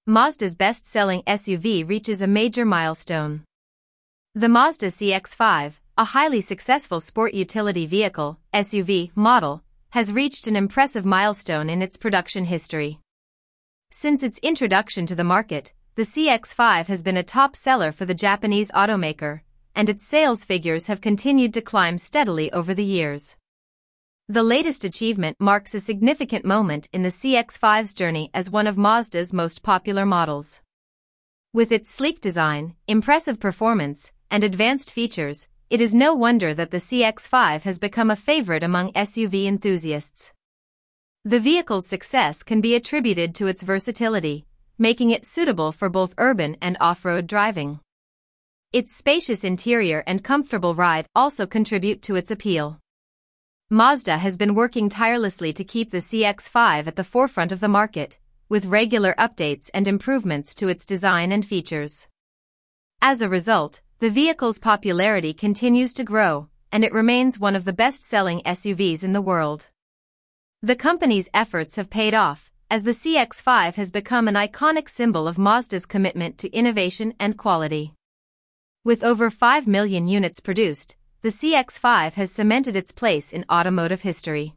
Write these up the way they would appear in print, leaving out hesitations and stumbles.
Mazda's best-selling SUV reaches a major milestone. The Mazda CX-5, a highly successful sport utility vehicle (SUV) model, has reached an impressive milestone in its production history. Since its introduction to the market, the CX-5 has been a top seller for the Japanese automaker, and its sales figures have continued to climb steadily over the years. The latest achievement marks a significant moment in the CX-5's journey as one of Mazda's most popular models. With its sleek design, impressive performance, and advanced features, it is no wonder that the CX-5 has become a favorite among SUV enthusiasts. The vehicle's success can be attributed to its versatility, making it suitable for both urban and off-road driving. Its spacious interior and comfortable ride also contribute to its appeal. Mazda has been working tirelessly to keep the CX-5 at the forefront of the market, with regular updates and improvements to its design and features. As a result, the vehicle's popularity continues to grow, and it remains one of the best-selling SUVs in the world. The company's efforts have paid off, as the CX-5 has become an iconic symbol of Mazda's commitment to innovation and quality. With over 5 million units produced, the CX-5 has cemented its place in automotive history.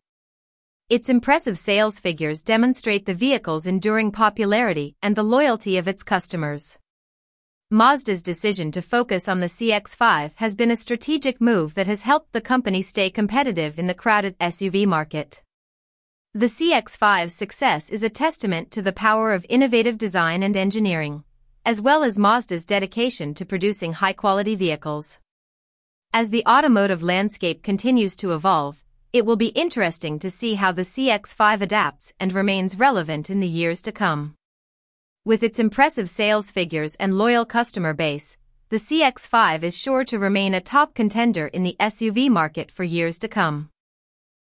Its impressive sales figures demonstrate the vehicle's enduring popularity and the loyalty of its customers. Mazda's decision to focus on the CX-5 has been a strategic move that has helped the company stay competitive in the crowded SUV market. The CX-5's success is a testament to the power of innovative design and engineering, as well as Mazda's dedication to producing high-quality vehicles. As the automotive landscape continues to evolve, it will be interesting to see how the CX-5 adapts and remains relevant in the years to come. With its impressive sales figures and loyal customer base, the CX-5 is sure to remain a top contender in the SUV market for years to come.